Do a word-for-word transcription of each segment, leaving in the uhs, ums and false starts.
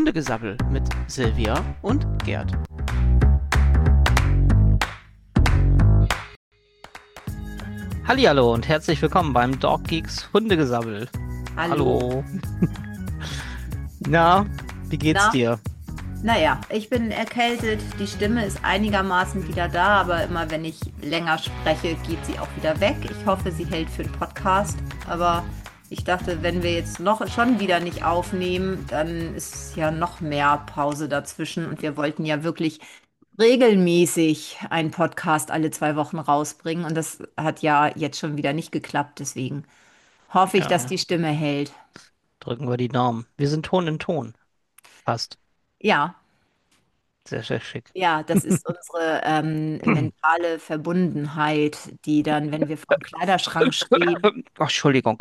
Hundegesabbel mit Silvia und Gerd. Hallihallo und herzlich willkommen beim Dog Geeks Hundegesabbel. Hallo. Hallo. Na, wie geht's Na, dir? naja, ich bin erkältet. Die Stimme ist einigermaßen wieder da, aber immer wenn ich länger spreche, geht sie auch wieder weg. Ich hoffe, sie hält für den Podcast. Aber ich dachte, wenn wir jetzt noch schon wieder nicht aufnehmen, dann ist ja noch mehr Pause dazwischen. Und wir wollten ja wirklich regelmäßig einen Podcast alle zwei Wochen rausbringen. Und das hat ja jetzt schon wieder nicht geklappt. Deswegen hoffe ich, dass Ja, die Stimme hält. drücken wir die Daumen. Wir sind Ton in Ton. Passt. Ja. Sehr, sehr schick. Ja, das ist unsere ähm, mentale Verbundenheit, die dann, wenn wir vorm Kleiderschrank stehen. Ach, Entschuldigung.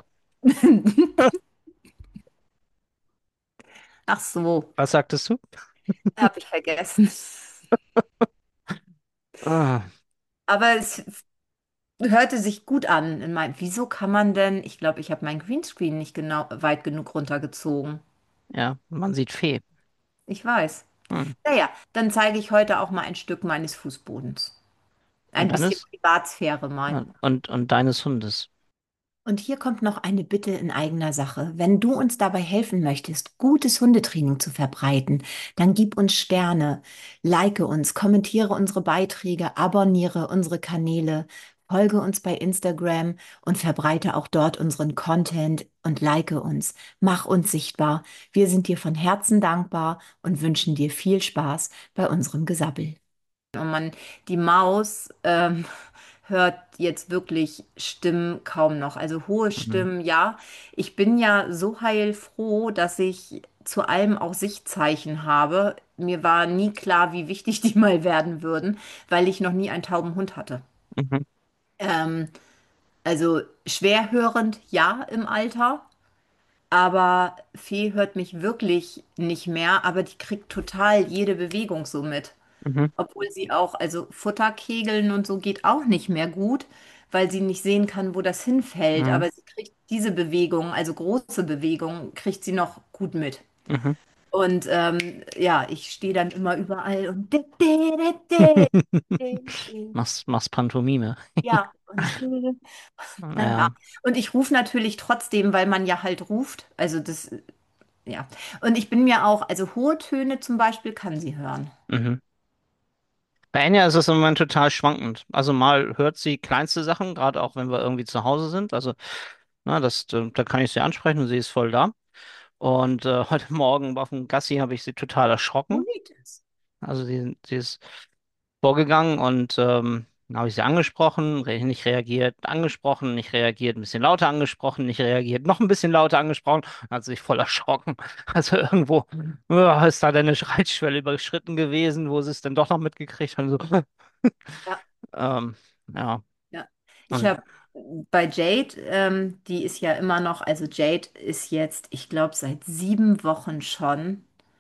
Ach so, Was sagtest du? habe ich vergessen. Ah, Aber es hörte sich gut an. In mein, wieso kann man denn, ich glaube, ich habe mein Greenscreen nicht genau weit genug runtergezogen. ja, man sieht Fee. Ich weiß. Hm. Naja, dann zeige ich heute auch mal ein Stück meines Fußbodens. Und Ein bisschen deines? Privatsphäre mal. Und, und, und deines Hundes. Und hier kommt noch eine Bitte in eigener Sache. Wenn du uns dabei helfen möchtest, gutes Hundetraining zu verbreiten, dann gib uns Sterne, like uns, kommentiere unsere Beiträge, abonniere unsere Kanäle, folge uns bei Instagram und verbreite auch dort unseren Content und like uns. Mach uns sichtbar. Wir sind dir von Herzen dankbar und wünschen dir viel Spaß bei unserem Gesabbel. Oh Mann, die Maus ähm, hört jetzt wirklich Stimmen kaum noch. Also hohe Mhm. Stimmen, ja. Ich bin ja so heilfroh, dass ich zu allem auch Sichtzeichen habe. Mir war nie klar, wie wichtig die mal werden würden, weil ich noch nie einen tauben Hund hatte. Mhm. Ähm, also schwerhörend, ja, im Alter. Aber Fee hört mich wirklich nicht mehr, aber die kriegt total jede Bewegung so mit. Mhm. Obwohl sie auch, also Futterkegeln und so geht auch nicht mehr gut, weil sie nicht sehen kann, wo das hinfällt. Mhm. Aber sie kriegt diese Bewegung, also große Bewegung, kriegt sie noch gut mit. Mhm. Und ähm, ja, ich stehe dann immer überall und Machst, machst Pantomime. ja, und naja. Ja. Und ich rufe natürlich trotzdem, weil man ja halt ruft. Also das, ja. Und ich bin mir auch, also hohe Töne zum Beispiel kann sie hören. Mhm. Bei Enya ist es im Moment total schwankend. Also mal hört sie kleinste Sachen, gerade auch wenn wir irgendwie zu Hause sind. Also, na, das, äh, da kann ich sie ansprechen und sie ist voll da. Und äh, heute Morgen auf dem Gassi habe ich sie total erschrocken. Bonitas. Also sie, sie ist vorgegangen und ähm, dann habe ich sie angesprochen, re nicht reagiert, angesprochen, nicht reagiert, ein bisschen lauter angesprochen, nicht reagiert, noch ein bisschen lauter angesprochen, dann hat sie sich voll erschrocken. Also irgendwo äh, ist da deine Schreitschwelle überschritten gewesen, wo sie es dann doch noch mitgekriegt haben. So, Ja. ähm, ja, Ja, ich und habe bei Jade, ähm, die ist ja immer noch, also Jade ist jetzt, ich glaube, seit sieben Wochen schon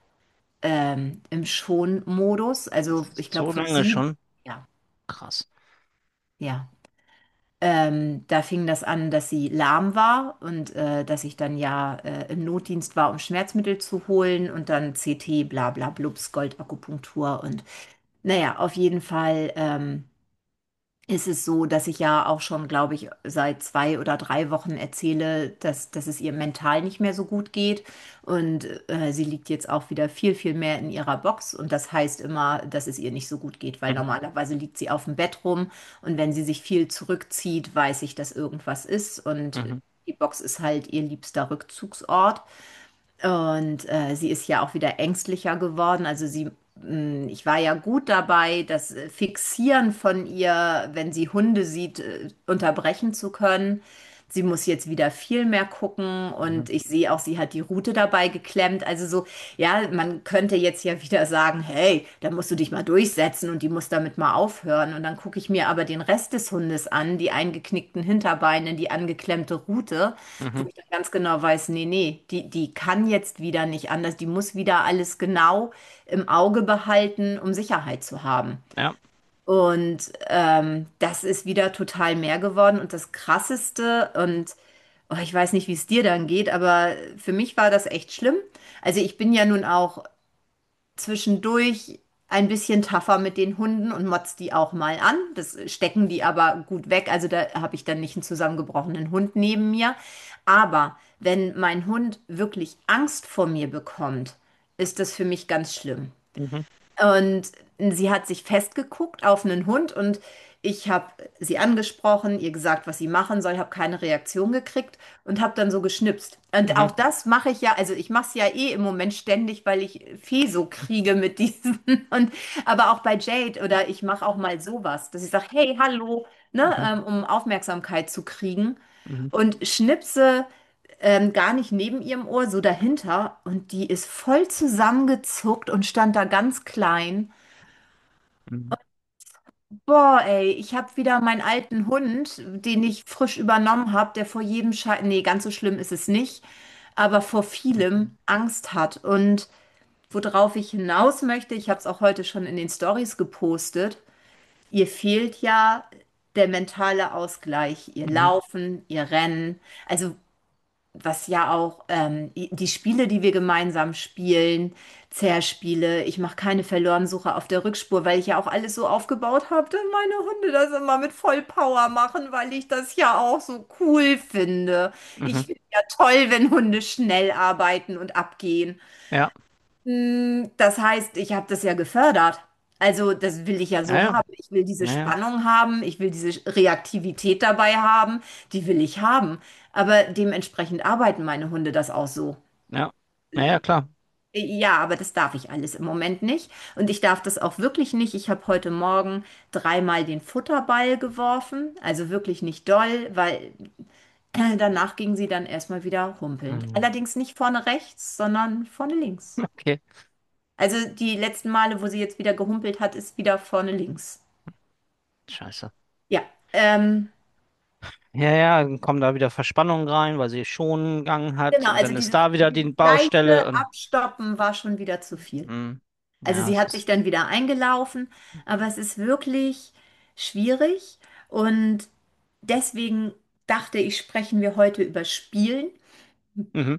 ähm, im Schonmodus. Also ich glaube so von lange sieben, schon. ja, Krass. ja. Ähm, da fing das an, dass sie lahm war und äh, dass ich dann ja äh, im Notdienst war, um Schmerzmittel zu holen und dann C T, bla bla blubs, Goldakupunktur und naja, auf jeden Fall. Ähm, ist es so, dass ich ja auch schon, glaube ich, seit zwei oder drei Wochen erzähle, dass, dass es ihr mental nicht mehr so gut geht. Und äh, sie liegt jetzt auch wieder viel, viel mehr in ihrer Box. Und das heißt immer, dass es ihr nicht so gut geht, weil Mhm. normalerweise liegt sie auf dem Bett rum. Und wenn sie sich viel zurückzieht, weiß ich, dass irgendwas ist. Und Mhm. die Box ist halt ihr liebster Rückzugsort. Und äh, sie ist ja auch wieder ängstlicher geworden. Also sie, mh, ich war ja gut dabei, das äh, Fixieren von ihr, wenn sie Hunde sieht, äh, unterbrechen zu können. Sie muss jetzt wieder viel mehr gucken Mhm. und ich sehe auch, sie hat die Rute dabei geklemmt. Also so, ja, man könnte jetzt ja wieder sagen, hey, da musst du dich mal durchsetzen und die muss damit mal aufhören. Und dann gucke ich mir aber den Rest des Hundes an, die eingeknickten Hinterbeine, die angeklemmte Rute, wo Mhm. ich dann ganz genau weiß, nee, nee, die, die kann jetzt wieder nicht anders. Die muss wieder alles genau im Auge behalten, um Sicherheit zu haben. Ja. Und ähm, das ist wieder total mehr geworden. Und das Krasseste, und oh, ich weiß nicht, wie es dir dann geht, aber für mich war das echt schlimm. Also ich bin ja nun auch zwischendurch ein bisschen tougher mit den Hunden und motzt die auch mal an. Das stecken die aber gut weg. Also da habe ich dann nicht einen zusammengebrochenen Hund neben mir. Aber wenn mein Hund wirklich Angst vor mir bekommt, ist das für mich ganz schlimm. Mhm. Und sie hat sich festgeguckt auf einen Hund und ich habe sie angesprochen, ihr gesagt, was sie machen soll, habe keine Reaktion gekriegt und habe dann so geschnipst. Und Mhm. auch das mache ich ja, also ich mache es ja eh im Moment ständig, weil ich Fee so kriege mit diesen. Und, aber auch bei Jade oder ich mache auch mal sowas, dass ich sage, hey, hallo, ne, Mhm. ähm, um Aufmerksamkeit zu kriegen Mhm. und schnipse ähm, gar nicht neben ihrem Ohr, so dahinter. Und die ist voll zusammengezuckt und stand da ganz klein. Mhm. Boah, ey, ich habe wieder meinen alten Hund, den ich frisch übernommen habe, der vor jedem Scheiß, nee, ganz so schlimm ist es nicht, aber vor Mhm. vielem Angst hat. Und worauf ich hinaus möchte, ich habe es auch heute schon in den Stories gepostet, ihr fehlt ja der mentale Ausgleich, ihr Mhm. Laufen, ihr Rennen. Also was ja auch ähm, die Spiele, die wir gemeinsam spielen, Zerspiele, ich mache keine Verlorensuche auf der Rückspur, weil ich ja auch alles so aufgebaut habe, dass meine Hunde das immer mit Vollpower machen, weil ich das ja auch so cool finde. Ich Mhm. finde ja toll, wenn Hunde schnell arbeiten und abgehen. Ja, Mm, Das heißt, ich habe das ja gefördert. Also das will ich ja ja, so ja, haben. Ich will diese ja, ja, Spannung haben, ich will diese Reaktivität dabei haben, die will ich haben. Aber dementsprechend arbeiten meine Hunde das auch so. ja, ja, ja, klar. Ja, aber das darf ich alles im Moment nicht. Und ich darf das auch wirklich nicht. Ich habe heute Morgen dreimal den Futterball geworfen. Also wirklich nicht doll, weil äh, danach ging sie dann erstmal wieder humpeln. Mhm. Allerdings nicht vorne rechts, sondern vorne links. Okay, Also die letzten Male, wo sie jetzt wieder gehumpelt hat, ist wieder vorne links. scheiße. Ja, ähm, Ja, ja, dann kommen da wieder Verspannungen rein, weil sie Schongang hat genau, und also dann ist dieses, da wieder dieses die Baustelle leichte und Abstoppen war schon wieder zu viel. mhm. Also Ja, sie es hat sich ist dann wieder eingelaufen, aber es ist wirklich schwierig und deswegen dachte ich, sprechen wir heute über Spielen mhm.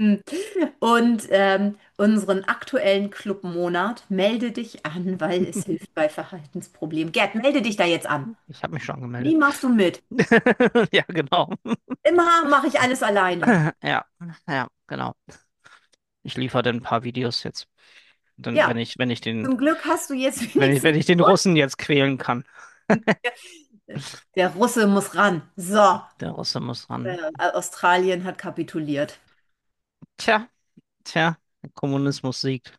und ähm, unseren aktuellen Clubmonat. Melde dich an, weil es hilft bei Verhaltensproblemen. Gerd, melde dich da jetzt an. Ich habe mich schon Wie gemeldet. machst du mit? Ja, genau. Immer mache ich alles alleine. Ja, ja, genau. Ich liefere dann ein paar Videos jetzt. Dann, wenn Ja, ich, wenn ich den, zum Glück hast du jetzt wenn ich, wenigstens wenn ich den Russen jetzt quälen kann. der Russe muss ran. So, Der Russe muss ran. äh, Australien hat kapituliert. Tja, tja, der Kommunismus siegt.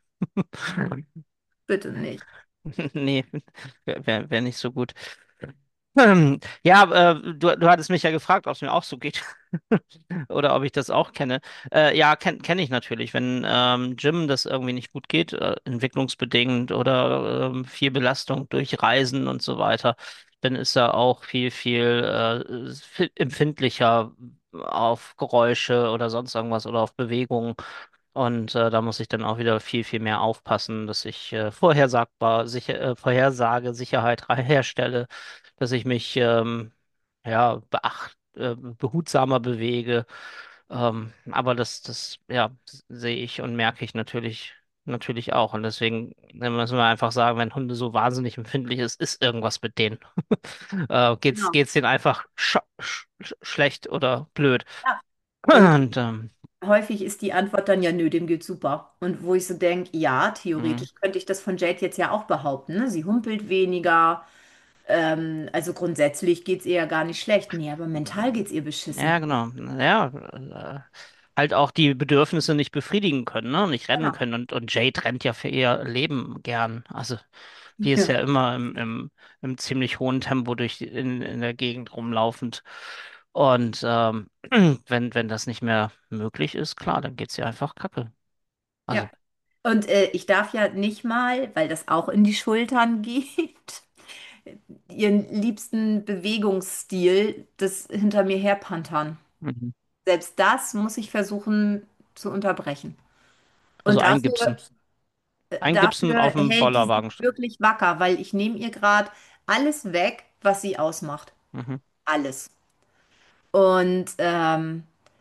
Bitte nicht. Nee, wäre wär, wär nicht so gut. Ähm, ja, äh, du, du hattest mich ja gefragt, ob es mir auch so geht oder ob ich das auch kenne. Äh, ja, kenne kenn kenn ich natürlich. Wenn ähm, Jim das irgendwie nicht gut geht, äh, entwicklungsbedingt oder ähm, viel Belastung durch Reisen und so weiter, dann ist er auch viel, viel äh, fi- empfindlicher auf Geräusche oder sonst irgendwas oder auf Bewegungen. Und äh, da muss ich dann auch wieder viel, viel mehr aufpassen, dass ich äh, vorhersagbar, sicher, äh, Vorhersage, Sicherheit herstelle, dass ich mich ähm, ja beacht, äh, behutsamer bewege. Ähm, aber das, das, ja, sehe ich und merke ich natürlich, natürlich auch. Und deswegen äh, müssen wir einfach sagen, wenn Hunde so wahnsinnig empfindlich ist, ist irgendwas mit denen. Äh, geht's, Genau. geht's denen einfach sch sch schlecht oder blöd. Ja. Und Und ähm, häufig ist die Antwort dann ja, nö, dem geht's super. Und wo ich so denke, ja, mh, theoretisch könnte ich das von Jade jetzt ja auch behaupten. Ne? Sie humpelt weniger. Ähm, also grundsätzlich geht's ihr ja gar nicht schlecht. Nee, aber mental geht's ihr beschissen. ja, genau. Ja, äh, halt auch die Bedürfnisse nicht befriedigen können, ne? Nicht rennen Genau. können. Und, und Jade rennt ja für ihr Leben gern. Also die ist Ja. ja immer im, im, im ziemlich hohen Tempo durch die, in, in der Gegend rumlaufend. Und ähm, wenn, wenn das nicht mehr möglich ist, klar, dann geht's ihr einfach kacke. Also, Ja. Und äh, ich darf ja nicht mal, weil das auch in die Schultern geht, ihren liebsten Bewegungsstil, das hinter mir herpantern. mhm. Selbst das muss ich versuchen zu unterbrechen. Also Und dafür, eingipsen. Eingipsen dafür auf dem hält die sich Bollerwagen stellen. wirklich wacker, weil ich nehme ihr gerade alles weg, was sie ausmacht. Mhm. Alles. Und ähm,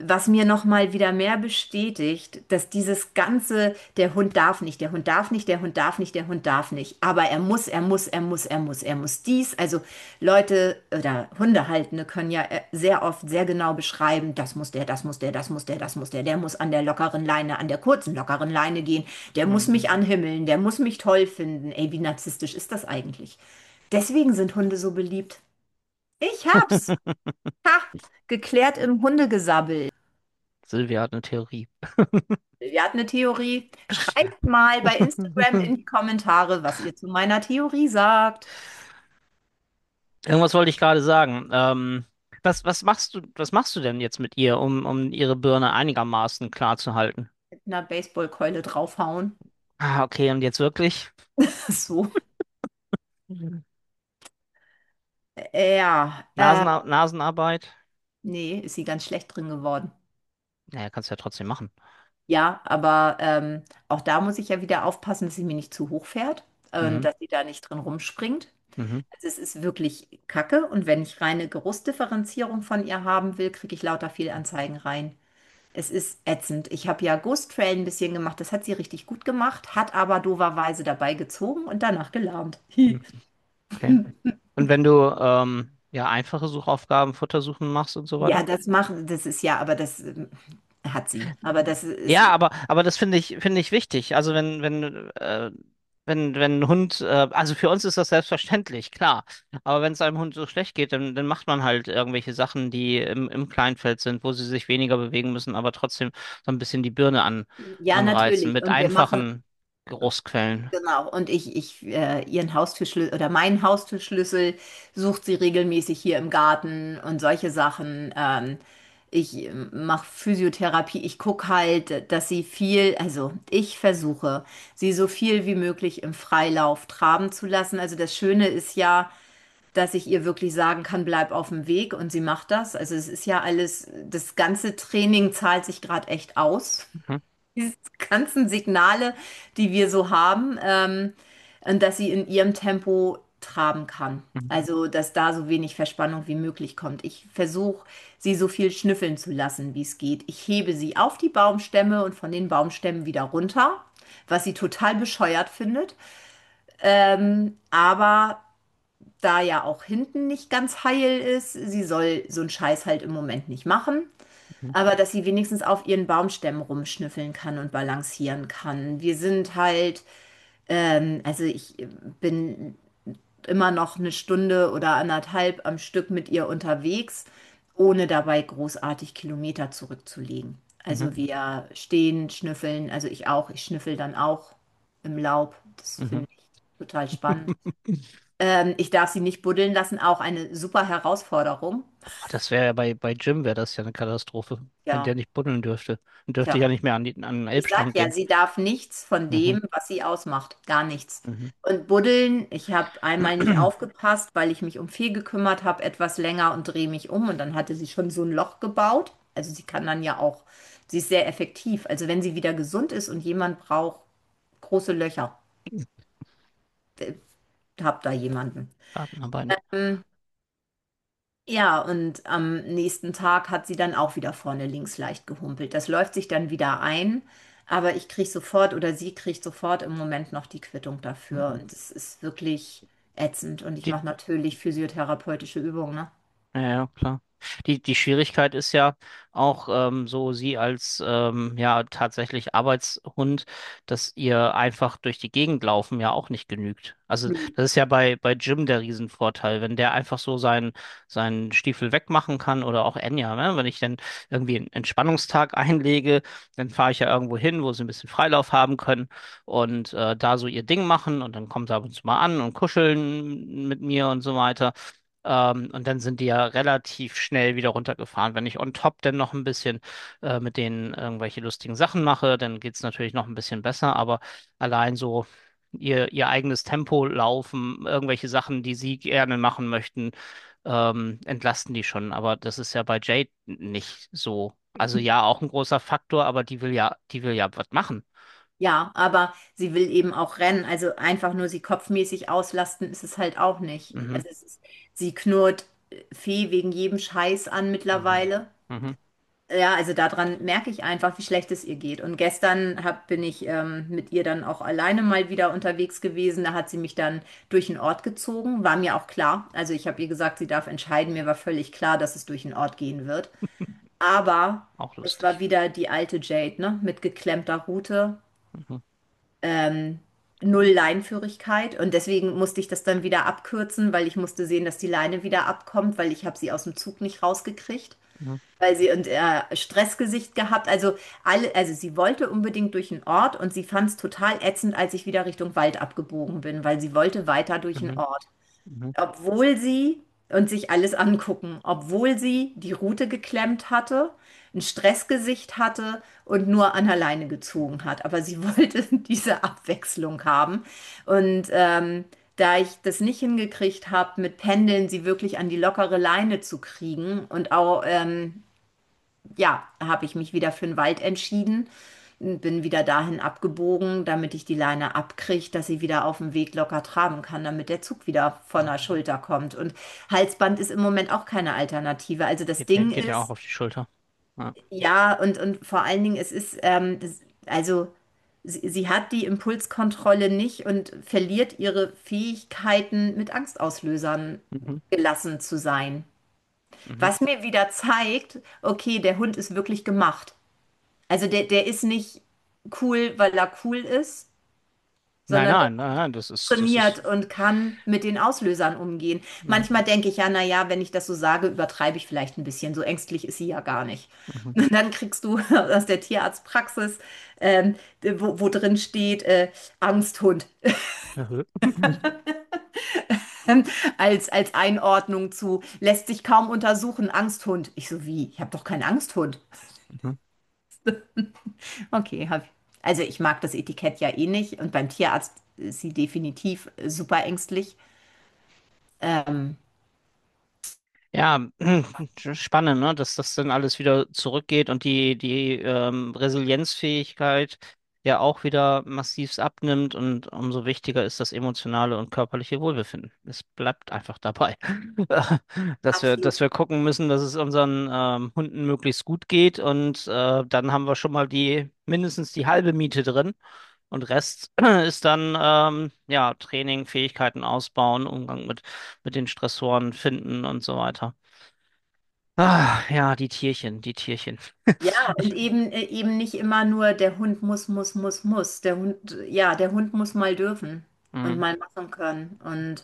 was mir noch mal wieder mehr bestätigt, dass dieses ganze, der Hund darf nicht, der Hund darf nicht, der Hund darf nicht, der Hund darf nicht, aber er muss, er muss, er muss, er muss, er muss dies. Also Leute oder Hundehaltende können ja äh, sehr oft sehr genau beschreiben, das muss der, das muss der, das muss der, das muss der, der muss an der lockeren Leine, an der kurzen lockeren Leine gehen, der muss Mhm. mich anhimmeln, der muss mich toll finden. Ey, wie narzisstisch ist das eigentlich? Deswegen sind Hunde so beliebt. Ich hab's. Ha, geklärt im Hundegesabbel. Silvia hat eine Theorie. Wir hatten eine Theorie. Schreibt mal bei Instagram in die Kommentare, was ihr zu meiner Theorie sagt. Irgendwas wollte ich gerade sagen. Ähm, was, was machst du, was machst du denn jetzt mit ihr, um, um ihre Birne einigermaßen klar zu halten? Mit einer Baseballkeule draufhauen. Ah, okay, und jetzt wirklich? So. Mhm. Ja, äh, Nasen, Nasenarbeit? nee, ist sie ganz schlecht drin geworden. Naja, kannst du ja trotzdem machen. Ja, aber ähm, auch da muss ich ja wieder aufpassen, dass sie mir nicht zu hoch fährt und Mhm. dass sie da nicht drin rumspringt. Mhm. Also es ist wirklich Kacke und wenn ich reine Geruchsdifferenzierung von ihr haben will, kriege ich lauter Fehlanzeigen rein. Es ist ätzend. Ich habe ja Ghost Trail ein bisschen gemacht. Das hat sie richtig gut gemacht, hat aber doverweise dabei gezogen und danach gelahmt. Mhm. Okay. Und wenn du ähm, ja einfache Suchaufgaben, Futtersuchen machst und so Ja, weiter? das machen, das ist ja, aber das ähm, hat sie. Aber das ist, Ja, aber, aber das finde ich, finde ich wichtig. Also wenn, wenn, äh, wenn, wenn ein Hund, äh, also für uns ist das selbstverständlich, klar. Aber wenn es einem Hund so schlecht geht, dann, dann macht man halt irgendwelche Sachen, die im, im Kleinfeld sind, wo sie sich weniger bewegen müssen, aber trotzdem so ein bisschen die Birne an, ja, anreizen natürlich. mit Und wir machen, einfachen Geruchsquellen. genau, und ich, ich, äh, ihren Haustürschlüssel oder meinen Haustürschlüssel sucht sie regelmäßig hier im Garten und solche Sachen. Ähm, ich mache Physiotherapie. Ich gucke halt, dass sie viel, also ich versuche, sie so viel wie möglich im Freilauf traben zu lassen. Also das Schöne ist ja, dass ich ihr wirklich sagen kann, bleib auf dem Weg und sie macht das. Also es ist ja alles, das ganze Training zahlt sich gerade echt aus, Mhm. diese ganzen Signale, die wir so haben, ähm, und dass sie in ihrem Tempo traben kann. Mhm. Also, dass da so wenig Verspannung wie möglich kommt. Ich versuche, sie so viel schnüffeln zu lassen, wie es geht. Ich hebe sie auf die Baumstämme und von den Baumstämmen wieder runter, was sie total bescheuert findet. Ähm, aber da ja auch hinten nicht ganz heil ist, sie soll so einen Scheiß halt im Moment nicht machen. Mhm. Aber dass sie wenigstens auf ihren Baumstämmen rumschnüffeln kann und balancieren kann. Wir sind halt, ähm, also ich bin immer noch eine Stunde oder anderthalb am Stück mit ihr unterwegs, ohne dabei großartig Kilometer zurückzulegen. Mhm. Also wir stehen, schnüffeln, also ich auch, ich schnüffel dann auch im Laub. Das Mhm. finde ich total spannend. Ähm, ich darf sie nicht buddeln lassen, auch eine super Herausforderung. Boah, das wäre ja bei, bei Jim wäre das ja eine Katastrophe, wenn der Ja, nicht buddeln dürfte. Dann dürfte ich tja. ja nicht mehr an, die, an den Ich sag Elbstrand ja, gehen. sie darf nichts von Mhm. dem, was sie ausmacht. Gar nichts. Mhm. Und buddeln, ich habe einmal nicht aufgepasst, weil ich mich um Vieh gekümmert habe, etwas länger und drehe mich um und dann hatte sie schon so ein Loch gebaut. Also sie kann dann ja auch, sie ist sehr effektiv. Also wenn sie wieder gesund ist und jemand braucht große Löcher, äh, habt da jemanden. Gartenarbeiten. Ähm, Ja, und am nächsten Tag hat sie dann auch wieder vorne links leicht gehumpelt. Das läuft sich dann wieder ein, aber ich kriege sofort oder sie kriegt sofort im Moment noch die Quittung dafür. Mhm. Und es ist wirklich ätzend. Und ich Die, mache natürlich physiotherapeutische Übungen, ne? ja, ja, klar. Die, die Schwierigkeit ist ja auch ähm, so, sie als ähm, ja tatsächlich Arbeitshund, dass ihr einfach durch die Gegend laufen ja auch nicht genügt. Also Hm. das ist ja bei, bei Jim der Riesenvorteil, wenn der einfach so seinen, seinen Stiefel wegmachen kann oder auch Enya, ne? Wenn ich dann irgendwie einen Entspannungstag einlege, dann fahre ich ja irgendwo hin, wo sie ein bisschen Freilauf haben können und äh, da so ihr Ding machen und dann kommen sie ab und zu mal an und kuscheln mit mir und so weiter. Ähm, und dann sind die ja relativ schnell wieder runtergefahren. Wenn ich on top dann noch ein bisschen äh, mit denen irgendwelche lustigen Sachen mache, dann geht's natürlich noch ein bisschen besser. Aber allein so ihr, ihr eigenes Tempo laufen, irgendwelche Sachen, die sie gerne machen möchten, ähm, entlasten die schon. Aber das ist ja bei Jade nicht so. Also ja, auch ein großer Faktor, aber die will ja, die will ja was machen. Ja, aber sie will eben auch rennen. Also einfach nur sie kopfmäßig auslasten ist es halt auch nicht. Mhm, Also es ist, sie knurrt äh, Fee wegen jedem Scheiß an mhm, mittlerweile. mhm, Ja, also daran merke ich einfach, wie schlecht es ihr geht. Und gestern hab, bin ich ähm, mit ihr dann auch alleine mal wieder unterwegs gewesen. Da hat sie mich dann durch den Ort gezogen. War mir auch klar. Also ich habe ihr gesagt, sie darf entscheiden. Mir war völlig klar, dass es durch den Ort gehen wird. Aber Auch es war lustig. wieder die alte Jade, ne? Mit geklemmter Rute, Mhm. ähm, null Leinführigkeit. Und deswegen musste ich das dann wieder abkürzen, weil ich musste sehen, dass die Leine wieder abkommt, weil ich habe sie aus dem Zug nicht rausgekriegt, Mhm. weil sie und äh, Stressgesicht gehabt. Also alle, also sie wollte unbedingt durch den Ort und sie fand es total ätzend, als ich wieder Richtung Wald abgebogen bin, weil sie wollte weiter durch den Mhm. Ort. Mhm. Obwohl sie und sich alles angucken, obwohl sie die Rute geklemmt hatte, ein Stressgesicht hatte und nur an der Leine gezogen hat. Aber sie wollte diese Abwechslung haben. Und ähm, da ich das nicht hingekriegt habe, mit Pendeln sie wirklich an die lockere Leine zu kriegen und auch ähm, ja, habe ich mich wieder für den Wald entschieden, bin wieder dahin abgebogen, damit ich die Leine abkriege, dass sie wieder auf dem Weg locker traben kann, damit der Zug wieder von der Schulter kommt. Und Halsband ist im Moment auch keine Alternative. Also das Geht ja, Ding geht ja auch ist, auf die Schulter. Ja. ja, und, und vor allen Dingen, es ist, ähm, das, also sie, sie hat die Impulskontrolle nicht und verliert ihre Fähigkeiten, mit Angstauslösern Mhm. gelassen zu sein. Mhm. Was mir wieder zeigt, okay, der Hund ist wirklich gemacht. Also der, der ist nicht cool, weil er cool ist, Nein, sondern der nein, nein, nein, das ist, das ist. trainiert und kann mit den Auslösern umgehen. Mhm. Manchmal denke ich ja, na ja, wenn ich das so sage, übertreibe ich vielleicht ein bisschen. So ängstlich ist sie ja gar nicht. Mhm. Und dann kriegst du aus der Tierarztpraxis, ähm, wo, wo drin steht, äh, Angsthund, Mhm. als, als Einordnung zu, lässt sich kaum untersuchen, Angsthund. Ich so, wie? Ich habe doch keinen Angsthund. Mhm. Okay, hab, also ich mag das Etikett ja eh nicht und beim Tierarzt ist sie definitiv super ängstlich. Ähm, Ja, spannend, ne? Dass das dann alles wieder zurückgeht und die, die ähm, Resilienzfähigkeit ja auch wieder massivst abnimmt und umso wichtiger ist das emotionale und körperliche Wohlbefinden. Es bleibt einfach dabei, dass wir, absolut. dass wir gucken müssen, dass es unseren ähm, Hunden möglichst gut geht und äh, dann haben wir schon mal die mindestens die halbe Miete drin. Und Rest ist dann ähm, ja Training, Fähigkeiten ausbauen, Umgang mit mit den Stressoren finden und so weiter. Ah, ja, die Tierchen, die Tierchen. Ja, und Ich, eben, äh, eben nicht immer nur der Hund muss, muss, muss, muss. Der Hund, ja, der Hund muss mal dürfen und hm, mal machen können und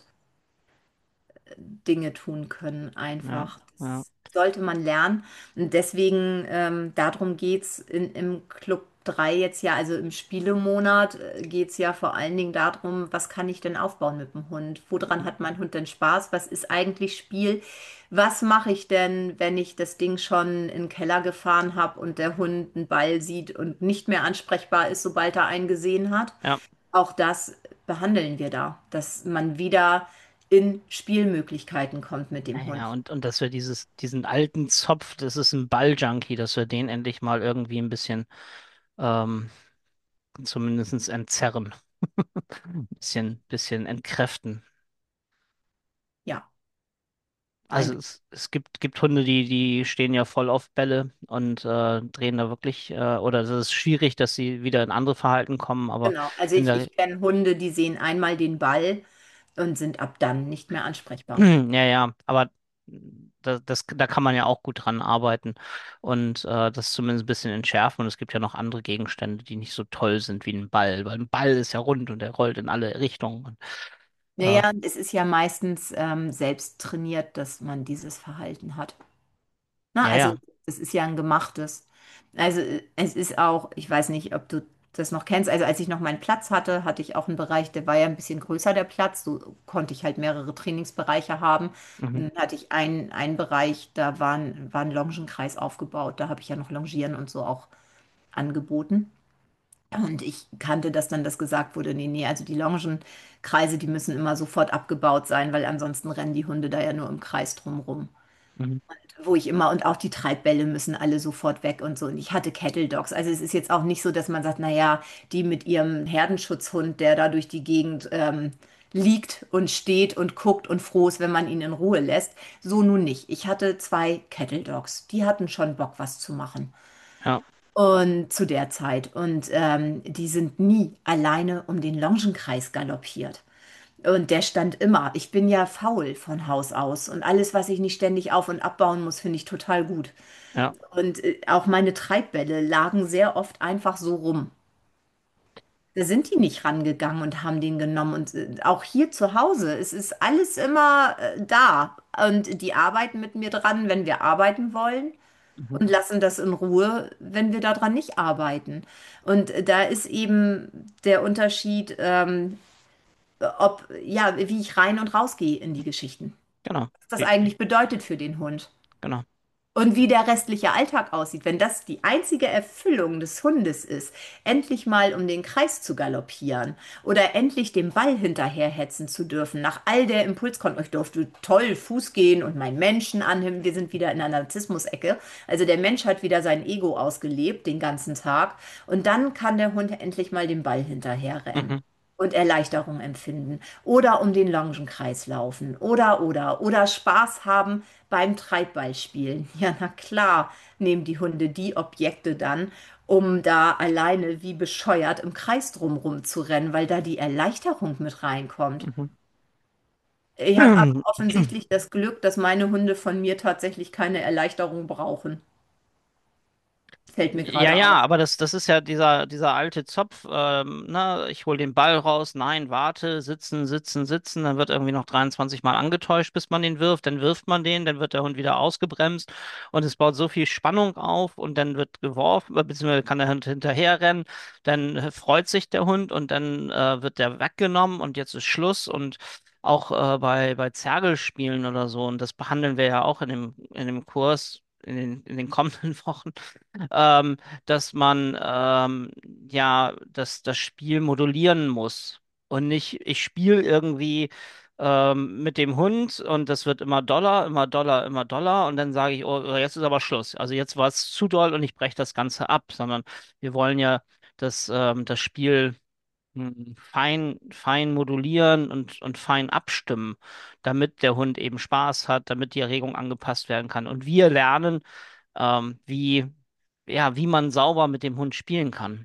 Dinge tun können ja, einfach. ja. Das sollte man lernen. Und deswegen, ähm, darum geht es im Club drei jetzt ja, also im Spielemonat, geht es ja vor allen Dingen darum, was kann ich denn aufbauen mit dem Hund? Woran hat mein Hund denn Spaß? Was ist eigentlich Spiel? Was mache ich denn, wenn ich das Ding schon in den Keller gefahren habe und der Hund einen Ball sieht und nicht mehr ansprechbar ist, sobald er einen gesehen hat? Ja, Auch das behandeln wir da, dass man wieder in Spielmöglichkeiten kommt mit dem naja, Hund. und, und dass wir dieses, diesen alten Zopf, das ist ein Balljunkie, dass wir den endlich mal irgendwie ein bisschen ähm, zumindest entzerren. Ein bisschen, bisschen entkräften. Ja, Also ein, es, es gibt, gibt Hunde, die, die stehen ja voll auf Bälle und äh, drehen da wirklich, äh, oder es ist schwierig, dass sie wieder in andere Verhalten kommen, aber genau. Also in ich, der ich kenne Hunde, die sehen einmal den Ball und sind ab dann nicht mehr ansprechbar. Ja, ja, aber das, das, da kann man ja auch gut dran arbeiten und äh, das zumindest ein bisschen entschärfen. Und es gibt ja noch andere Gegenstände, die nicht so toll sind wie ein Ball, weil ein Ball ist ja rund und der rollt in alle Richtungen. Und, äh, Naja, es ist ja meistens ähm, selbst trainiert, dass man dieses Verhalten hat. Na, ja, also ja. es ist ja ein gemachtes. Also äh, es ist auch, ich weiß nicht, ob du das noch kennst. Also als ich noch meinen Platz hatte, hatte ich auch einen Bereich, der war ja ein bisschen größer, der Platz. So konnte ich halt mehrere Trainingsbereiche haben. Mhm, Und dann hatte ich einen, einen Bereich, da war ein, war ein Longenkreis aufgebaut. Da habe ich ja noch Longieren und so auch angeboten. Und ich kannte das dann, dass gesagt wurde, nee, nee, also die Longenkreise, die müssen immer sofort abgebaut sein, weil ansonsten rennen die Hunde da ja nur im Kreis drumrum. mhm. Wo ich immer, und auch die Treibbälle müssen alle sofort weg und so. Und ich hatte Cattle Dogs. Also es ist jetzt auch nicht so, dass man sagt, naja, die mit ihrem Herdenschutzhund, der da durch die Gegend ähm, liegt und steht und guckt und froh ist, wenn man ihn in Ruhe lässt. So nun nicht. Ich hatte zwei Cattle Dogs, die hatten schon Bock, was zu machen. Ja, Und zu der Zeit. Und ähm, die sind nie alleine um den Longenkreis galoppiert. Und der stand immer. Ich bin ja faul von Haus aus. Und alles, was ich nicht ständig auf- und abbauen muss, finde ich total gut. ja. Und äh, auch meine Treibbälle lagen sehr oft einfach so rum. Da sind die nicht rangegangen und haben den genommen. Und äh, auch hier zu Hause, es ist alles immer äh, da. Und die arbeiten mit mir dran, wenn wir arbeiten wollen. Mhm. Und lassen das in Ruhe, wenn wir daran nicht arbeiten. Und äh, da ist eben der Unterschied, ähm, ob, ja, wie ich rein und rausgehe in die Geschichten. Genau. Was das Wie- eigentlich bedeutet für den Hund. Genau. Und wie der restliche Alltag aussieht, wenn das die einzige Erfüllung des Hundes ist, endlich mal um den Kreis zu galoppieren oder endlich dem Ball hinterherhetzen zu dürfen, nach all der Impulskontrolle, ich durfte toll Fuß gehen und meinen Menschen anhimmeln, wir sind wieder in der Narzissmus-Ecke, also der Mensch hat wieder sein Ego ausgelebt den ganzen Tag und dann kann der Hund endlich mal dem Ball hinterherrennen. Mhm. Und Erleichterung empfinden oder um den Longenkreis laufen oder oder oder Spaß haben beim Treibballspielen. Ja, na klar, nehmen die Hunde die Objekte dann, um da alleine wie bescheuert im Kreis drumrum zu rennen, weil da die Erleichterung mit reinkommt. Mhm. Ich habe aber offensichtlich das Glück, dass meine Hunde von mir tatsächlich keine Erleichterung brauchen. Fällt mir Ja, gerade ja, auf. aber das, das ist ja dieser, dieser alte Zopf, ähm, ne, ich hol den Ball raus, nein, warte, sitzen, sitzen, sitzen, dann wird irgendwie noch dreiundzwanzig Mal angetäuscht, bis man den wirft, dann wirft man den, dann wird der Hund wieder ausgebremst und es baut so viel Spannung auf und dann wird geworfen, äh, beziehungsweise kann der Hund hinterherrennen, dann äh, freut sich der Hund und dann äh, wird der weggenommen und jetzt ist Schluss und auch äh, bei, bei Zergelspielen oder so, und das behandeln wir ja auch in dem, in dem Kurs in den, in den kommenden Wochen, ähm, dass man ähm, ja das, das Spiel modulieren muss und nicht, ich spiele irgendwie ähm, mit dem Hund und das wird immer doller, immer doller, immer doller und dann sage ich, oh, jetzt ist aber Schluss. Also jetzt war es zu doll und ich breche das Ganze ab, sondern wir wollen ja das, ähm, das Spiel hm, fein, fein modulieren und, und fein abstimmen, damit der Hund eben Spaß hat, damit die Erregung angepasst werden kann. Und wir lernen, ähm, wie, ja, wie man sauber mit dem Hund spielen kann.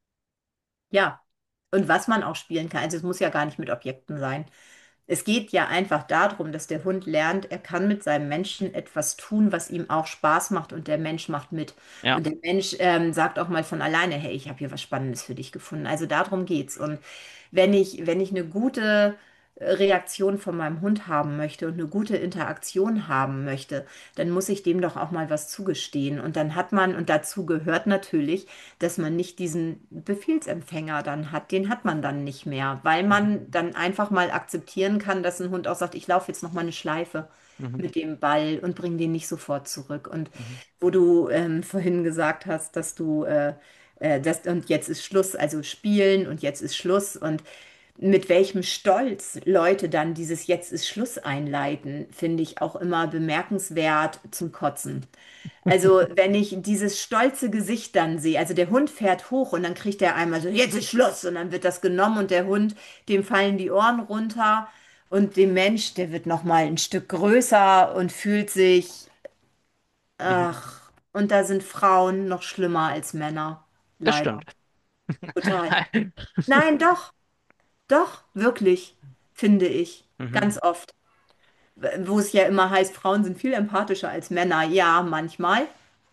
Ja, und was man auch spielen kann. Also es muss ja gar nicht mit Objekten sein. Es geht ja einfach darum, dass der Hund lernt, er kann mit seinem Menschen etwas tun, was ihm auch Spaß macht und der Mensch macht mit. Ja. Und der Mensch ähm, sagt auch mal von alleine, hey, ich habe hier was Spannendes für dich gefunden. Also darum geht's. Und wenn ich, wenn ich eine gute äh, Reaktion von meinem Hund haben möchte und eine gute Interaktion haben möchte, dann muss ich dem doch auch mal was zugestehen. Und dann hat man, und dazu gehört natürlich, dass man nicht diesen Befehlsempfänger dann hat. Den hat man dann nicht mehr, weil Mhm. man dann einfach mal akzeptieren kann, dass ein Hund auch sagt, ich laufe jetzt noch mal eine Schleife Mhm. mit dem Ball und bring den nicht sofort zurück. Und Mhm. wo du ähm, vorhin gesagt hast, dass du äh, äh, das und jetzt ist Schluss, also spielen und jetzt ist Schluss und mit welchem Stolz Leute dann dieses Jetzt ist Schluss einleiten, finde ich auch immer bemerkenswert zum Kotzen. Also, wenn ich dieses stolze Gesicht dann sehe, also der Hund fährt hoch und dann kriegt er einmal so, jetzt ist Schluss und dann wird das genommen und der Hund, dem fallen die Ohren runter und dem Mensch, der wird noch mal ein Stück größer und fühlt sich, Mhm. ach, und da sind Frauen noch schlimmer als Männer, Das leider. stimmt. Total. Nein, doch, doch, wirklich, finde ich, Mhm. ganz oft. Wo es ja immer heißt, Frauen sind viel empathischer als Männer. Ja, manchmal.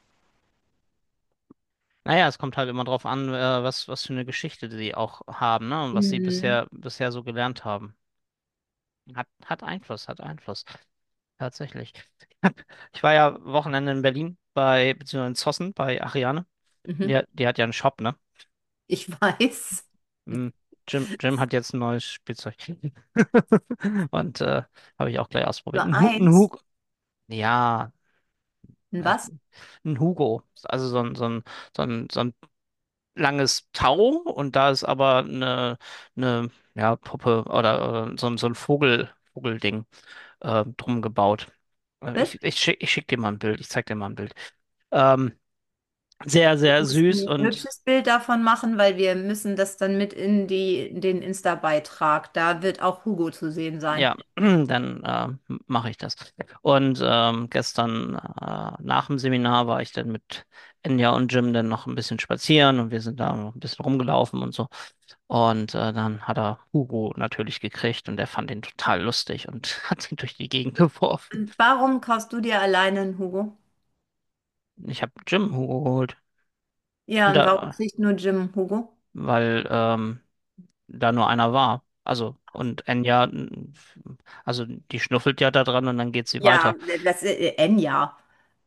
Naja, es kommt halt immer drauf an, äh, was, was für eine Geschichte sie auch haben, ne? Und was sie Mhm. bisher, bisher so gelernt haben. Hat, hat Einfluss, hat Einfluss. Tatsächlich. Ich war ja Wochenende in Berlin bei, beziehungsweise in Zossen bei Ariane. Mhm. Die, hat- die hat ja einen Shop, ne? Ich weiß. Hm, Jim, Jim hat jetzt ein neues Spielzeug. Und äh, habe ich auch gleich ausprobiert. Nur Ein, Hu ein eins. Hugo. Ja, Ein äh, was? ein Hugo. Also so ein, so ein, so ein, so ein langes Tau und da ist aber eine, eine ja, Puppe oder, oder so, ein- so ein Vogel, Vogelding äh, drum gebaut. Äh, Was? Ich, ich schick, ich schick dir mal ein Bild, ich zeig dir mal ein Bild. Ähm, Sehr, Wir sehr mussten süß ein und hübsches Bild davon machen, weil wir müssen das dann mit in die, in den Insta-Beitrag. Da wird auch Hugo zu sehen sein. ja, dann äh, mache ich das. Und ähm, gestern äh, nach dem Seminar war ich dann mit Enya und Jim dann noch ein bisschen spazieren und wir sind da noch ein bisschen rumgelaufen und so. Und äh, dann hat er Hugo natürlich gekriegt und der fand ihn total lustig und hat ihn durch die Gegend geworfen. Und warum kaufst du dir alleine einen Hugo? Ich habe Jim Hugo geholt. Ja, Und und warum da, kriegt nur Jim Hugo? weil ähm, da nur einer war. Also, und Enya, n- also die schnuffelt ja da dran und dann geht sie Ja, weiter. das ist äh, Enya.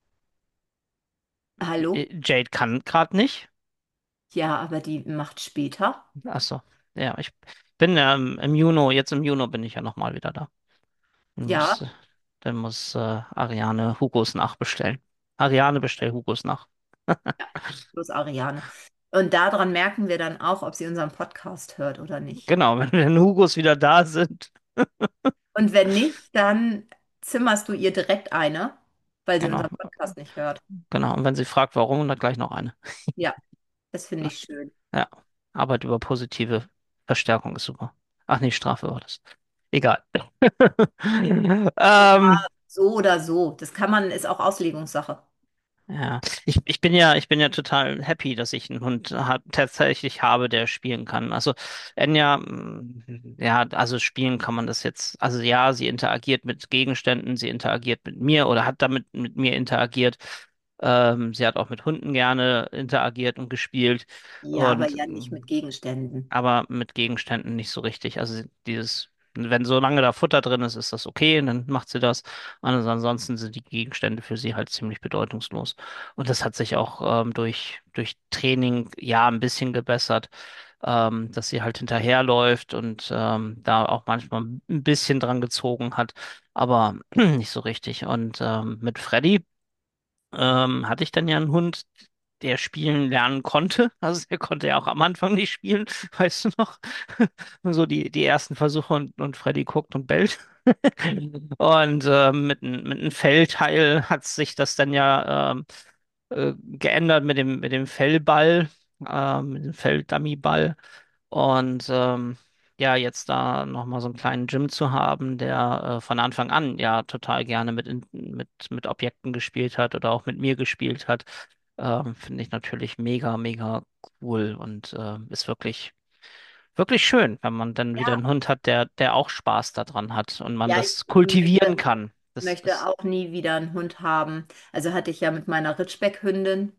Äh, Hallo? Jade kann gerade nicht. Ja, aber die macht später. Ach so. Ja, ich bin ähm, im Juni, jetzt im Juni bin ich ja nochmal wieder da. Dann Ja, muss, dann muss äh, Ariane Hugos nachbestellen. Ariane bestellt Hugos nach. bloß Ariane. Und daran merken wir dann auch, ob sie unseren Podcast hört oder nicht. Genau, wenn, wenn Hugos wieder da sind. Und wenn nicht, dann zimmerst du ihr direkt eine, weil sie Genau, unseren Podcast nicht hört. genau. Und wenn sie fragt, warum, dann gleich noch eine. Ja, das finde ich schön. Ja, Arbeit über positive Verstärkung ist super. Ach nee, Strafe war das. Egal. Ähm, So oder so. Das kann man, ist auch Auslegungssache. ja, ich, ich bin ja, ich bin ja total happy, dass ich einen Hund ha tatsächlich habe, der spielen kann. Also Enya, mm, ja, also spielen kann man das jetzt. Also ja, sie interagiert mit Gegenständen, sie interagiert mit mir oder hat damit mit mir interagiert. Ähm, sie hat auch mit Hunden gerne interagiert und gespielt. Ja, aber Und ja nicht mit Gegenständen. aber mit Gegenständen nicht so richtig. Also dieses, wenn so lange da Futter drin ist, ist das okay, und dann macht sie das. Und ansonsten sind die Gegenstände für sie halt ziemlich bedeutungslos. Und das hat sich auch ähm, durch, durch Training ja ein bisschen gebessert, ähm, dass sie halt hinterherläuft und ähm, da auch manchmal ein bisschen dran gezogen hat, aber nicht so richtig. Und ähm, mit Freddy ähm, hatte ich dann ja einen Hund, der spielen lernen konnte. Also der konnte ja auch am Anfang nicht spielen, weißt du noch? So die, die ersten Versuche und, und Freddy guckt und bellt. Und ähm, mit, n- mit einem Fellteil hat sich das dann ja ähm, äh, geändert mit dem, mit dem Fellball, ähm, mit dem Felldummyball. Und ähm, ja, jetzt da nochmal so einen kleinen Gym zu haben, der äh, von Anfang an ja total gerne mit, in, mit, mit Objekten gespielt hat oder auch mit mir gespielt hat, ähm, finde ich natürlich mega, mega cool und äh, ist wirklich, wirklich schön, wenn man dann wieder Ja, einen Hund hat, der, der auch Spaß daran hat und man ja, ich das kultivieren möchte, kann. Das möchte ist, auch nie wieder einen Hund haben. Also hatte ich ja mit meiner Ritschbeck-Hündin.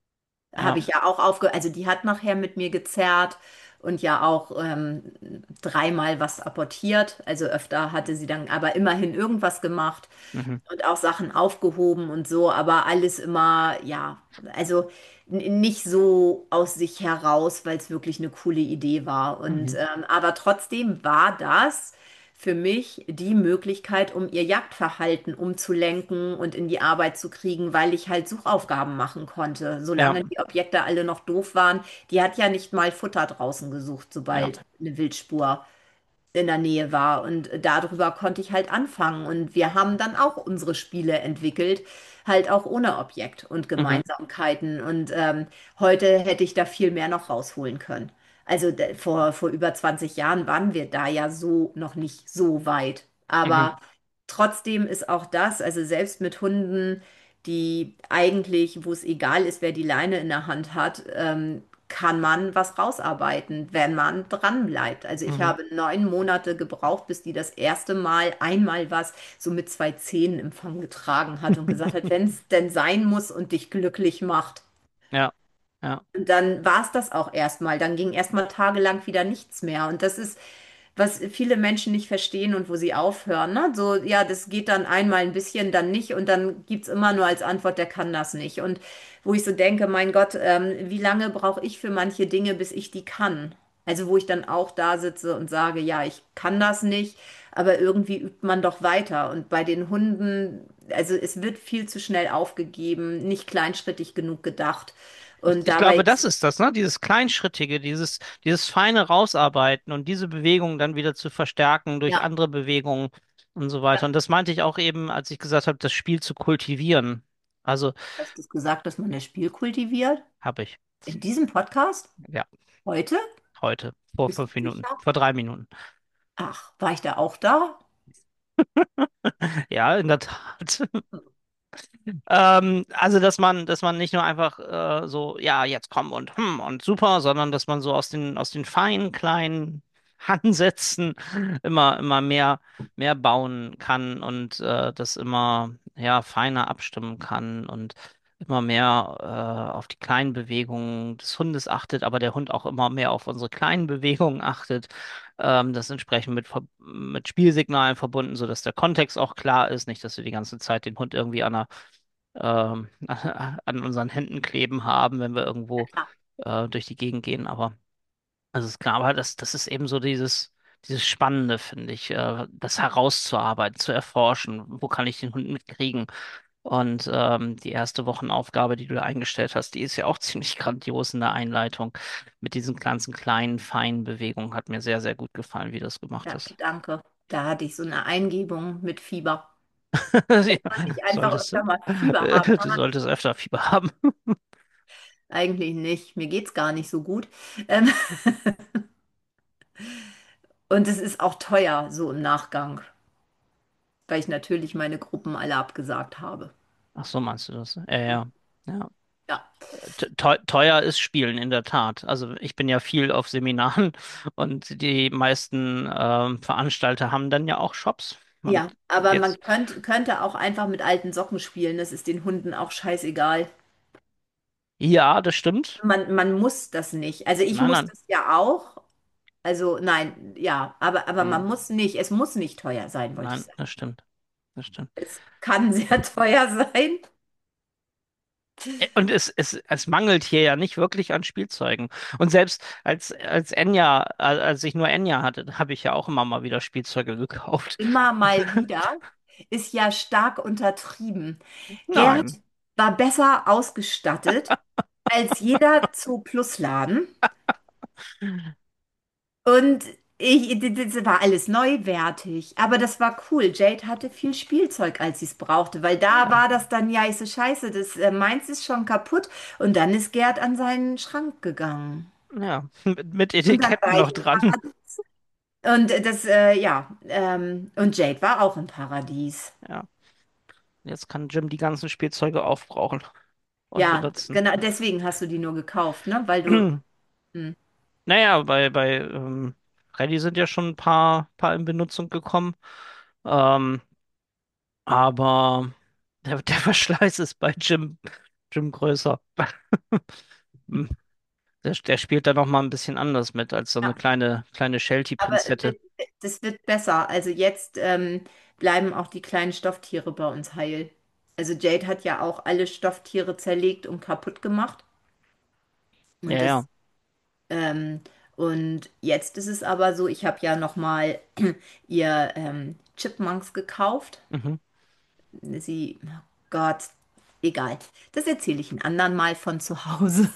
ja, Habe ich ja auch aufge... Also die hat nachher mit mir gezerrt und ja auch ähm, dreimal was apportiert. Also öfter hatte sie dann aber immerhin irgendwas gemacht mhm, und auch Sachen aufgehoben und so, aber alles immer, ja, also n- nicht so aus sich heraus, weil es wirklich eine coole Idee war. Und mhm, ähm, aber trotzdem war das für mich die Möglichkeit, um ihr Jagdverhalten umzulenken und in die Arbeit zu kriegen, weil ich halt Suchaufgaben machen konnte. ja, Solange die Objekte alle noch doof waren, die hat ja nicht mal Futter draußen gesucht, ja, sobald eine Wildspur in der Nähe war. Und darüber konnte ich halt anfangen. Und wir haben dann auch unsere Spiele entwickelt, halt auch ohne Objekt und mhm, Gemeinsamkeiten. Und ähm, heute hätte ich da viel mehr noch rausholen können. Also d- vor, vor über zwanzig Jahren waren wir da ja so noch nicht so weit. mhm, Aber trotzdem ist auch das, also selbst mit Hunden, die eigentlich, wo es egal ist, wer die Leine in der Hand hat, ähm, kann man was rausarbeiten, wenn man dran bleibt. Also ich mhm. habe neun Monate gebraucht, bis die das erste Mal einmal was so mit zwei Zähnen im Empfang getragen hat und gesagt hat, wenn es denn sein muss und dich glücklich macht. Ja, ja, Und dann war es das auch erstmal. Dann ging erstmal tagelang wieder nichts mehr. Und das ist, was viele Menschen nicht verstehen und wo sie aufhören. Ne? So, ja, das geht dann einmal ein bisschen, dann nicht. Und dann gibt es immer nur als Antwort, der kann das nicht. Und wo ich so denke, mein Gott, ähm, wie lange brauche ich für manche Dinge, bis ich die kann? Also wo ich dann auch da sitze und sage, ja, ich kann das nicht, aber irgendwie übt man doch weiter. Und bei den Hunden, also es wird viel zu schnell aufgegeben, nicht kleinschrittig genug gedacht. Ich, Und ich dabei glaube, das ist, ist das, ne? Dieses Kleinschrittige, dieses, dieses feine Rausarbeiten und diese Bewegung dann wieder zu verstärken durch ja, andere Bewegungen und so weiter. Und das meinte ich auch eben, als ich gesagt habe, das Spiel zu kultivieren. Also Hast du es gesagt, dass man das Spiel kultiviert? habe ich. In diesem Podcast? Ja, Heute? heute. Vor Bist du fünf Minuten. sicher? Vor drei Minuten. Ach, war ich da auch da? Ja, in der Tat. Ähm, also, dass man, dass man nicht nur einfach äh, so, ja, jetzt komm und hm und super, sondern dass man so aus den, aus den feinen, kleinen Ansätzen immer, immer mehr, mehr bauen kann und äh, das immer, ja, feiner abstimmen kann und immer mehr äh, auf die kleinen Bewegungen des Hundes achtet, aber der Hund auch immer mehr auf unsere kleinen Bewegungen achtet. Ähm, das entsprechend mit, Ver- mit Spielsignalen verbunden, sodass der Kontext auch klar ist, nicht, dass wir die ganze Zeit den Hund irgendwie an einer ähm, an unseren Händen kleben haben, wenn wir Ja, irgendwo klar. äh, durch die Gegend gehen. Aber das ist klar, aber das, das ist eben so dieses, dieses Spannende, finde ich, äh, das herauszuarbeiten, zu erforschen. Wo kann ich den Hund mitkriegen? Und ähm, die erste Wochenaufgabe, die du da eingestellt hast, die ist ja auch ziemlich grandios in der Einleitung. Mit diesen ganzen kleinen, feinen Bewegungen hat mir sehr, sehr gut gefallen, wie du das gemacht Ja, hast. danke. Da hatte ich so eine Eingebung mit Fieber. Ja, Wenn ich einfach solltest du, öfter mal Fieber habe. du solltest öfter Fieber haben. Eigentlich nicht. Mir geht's gar nicht so gut. Ähm, und es ist auch teuer, so im Nachgang, weil ich natürlich meine Gruppen alle abgesagt habe. Ach so, meinst du das? Ja, ja. Ja. Ja, Te- teu- Teuer ist Spielen, in der Tat. Also ich bin ja viel auf Seminaren und die meisten ähm, Veranstalter haben dann ja auch Shops. Und ja, aber man jetzt, könnt, könnte auch einfach mit alten Socken spielen. Das ist den Hunden auch scheißegal. ja, das stimmt. Man, man muss das nicht. Also ich Nein, muss nein, das ja auch. Also nein, ja, aber, aber hm, man muss nicht. Es muss nicht teuer sein, wollte ich nein, sagen. das stimmt. Das stimmt. Es kann sehr teuer sein. Ä- Und es, es, es mangelt hier ja nicht wirklich an Spielzeugen. Und selbst als, als Enya, äh, als ich nur Enya hatte, habe ich ja auch immer mal wieder Spielzeuge gekauft. Immer mal wieder ist ja stark untertrieben. Gerd Nein. war besser ausgestattet als jeder Zoo Plus Laden und ich, das war alles neuwertig, aber das war cool. Jade hatte viel Spielzeug, als sie es brauchte, weil da Ja, war das dann, ja, ich so scheiße, das äh, meins ist schon kaputt und dann ist Gerd an seinen Schrank gegangen. ja, mit, mit Und dann Etiketten war ich noch im dran. Paradies. Und das, äh, ja, ähm, und Jade war auch im Paradies. Ja. Jetzt kann Jim die ganzen Spielzeuge aufbrauchen und Ja, benutzen. genau, deswegen hast du die nur gekauft, ne? Weil du, hm, Naja, bei, bei ähm, Freddy sind ja schon ein paar, paar in Benutzung gekommen. Ähm, aber der, der Verschleiß ist bei Jim, Jim größer. Hm, Der, der spielt da noch mal ein bisschen anders mit als so eine ja, kleine, kleine aber es Sheltie-Pinzette. wird, das wird besser. Also jetzt ähm, bleiben auch die kleinen Stofftiere bei uns heil. Also Jade hat ja auch alle Stofftiere zerlegt und kaputt gemacht. Ja, Und ja. das, ähm, und jetzt ist es aber so, ich habe ja noch mal ihr ähm, Chipmunks gekauft. Mhm. Sie, oh Gott, egal. Das erzähle ich ein anderen Mal von zu Hause.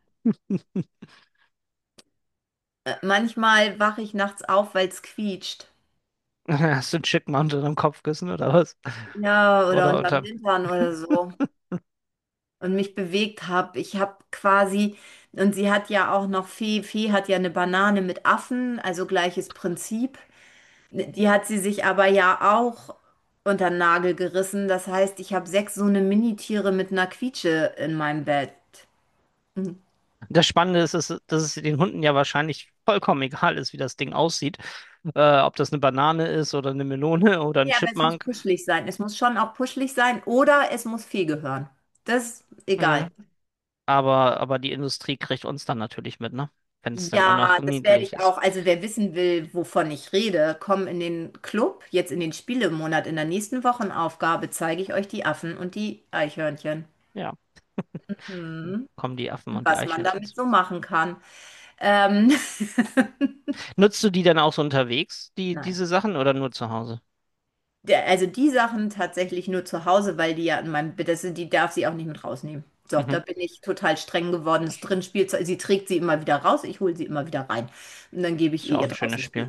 Äh, Manchmal wache ich nachts auf, weil es quietscht. Hast du einen Chickmount unterm Kopfkissen oder was? Ja, oder Oder unterm unter. Hintern oder so. Und mich bewegt habe. Ich habe quasi, und sie hat ja auch noch, Fee, Fee hat ja eine Banane mit Affen, also gleiches Prinzip. Die hat sie sich aber ja auch unter den Nagel gerissen. Das heißt, ich habe sechs so eine Minitiere mit einer Quietsche in meinem Bett. Mhm. Das Spannende ist, ist, dass es den Hunden ja wahrscheinlich vollkommen egal ist, wie das Ding aussieht. Äh, ob das eine Banane ist oder eine Melone oder ein Ja, aber es muss Chipmunk. kuschelig sein. Es muss schon auch kuschelig sein oder es muss Fee gehören. Das ist egal. Ja. Aber, aber die Industrie kriegt uns dann natürlich mit, ne? Wenn es dann auch noch Ja, das werde niedlich ich ist. auch. Also wer wissen will, wovon ich rede, komm in den Club, jetzt in den Spielemonat. In der nächsten Wochenaufgabe zeige ich euch die Affen und die Eichhörnchen. Ja, Mhm. kommen die Affen und die Was man Eichhörnchen. damit so machen kann. Ähm, Nutzt du die dann auch so unterwegs, die, nein. diese Sachen, oder nur zu Hause? Der, also die Sachen tatsächlich nur zu Hause, weil die ja in meinem Bett sind, die darf sie auch nicht mit rausnehmen. So, da Mhm. bin ich total streng geworden. Das drin Spielzeug, sie trägt sie immer wieder raus, ich hole sie immer wieder rein. Und dann gebe ich Ist ja ihr auch ihr ein schönes draußen Spiel. Spielzeug.